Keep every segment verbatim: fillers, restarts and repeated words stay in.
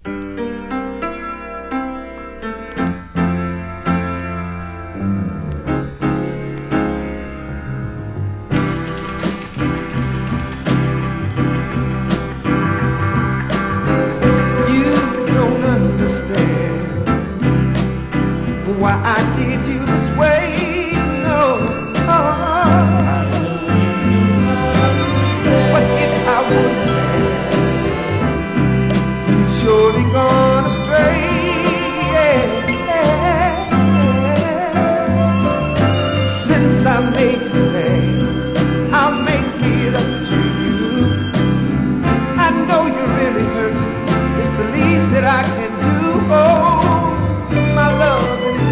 Why I did you this way, no. Oh. But if I wouldn't have, you've surely gone astray, yeah, yeah, yeah. Since I made you say I'll make it up to you, I know you really hurt. It's the least that I can do. Oh, my love.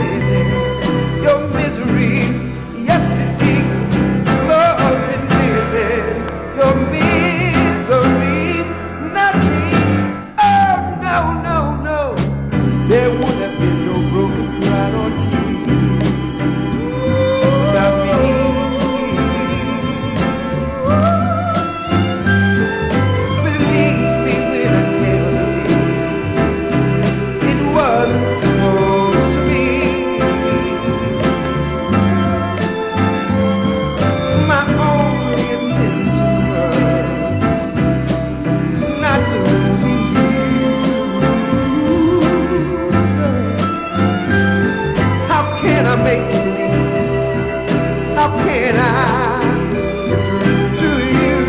There would have been no broken pride or tears without me. Believe me when I tell you, it wasn't supposed to be. My only intention was not losing you. I make you leave. How can I get through to you?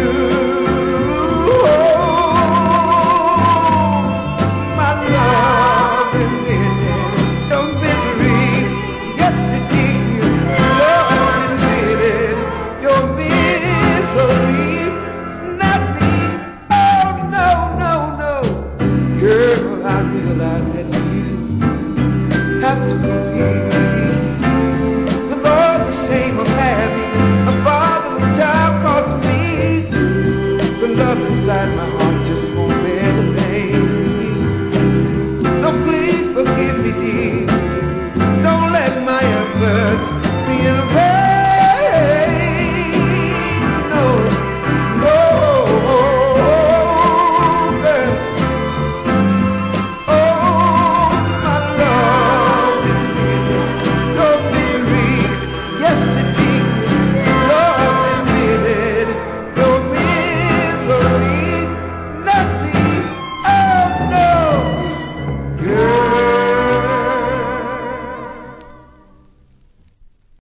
Oh, my love admitted your misery. Yes, it did. Your love admitted your misery. Not me. Oh, no, no, no. Girl, I realize that you have to forgive. Shame of having a fatherless child, 'cause of me, the love inside my heart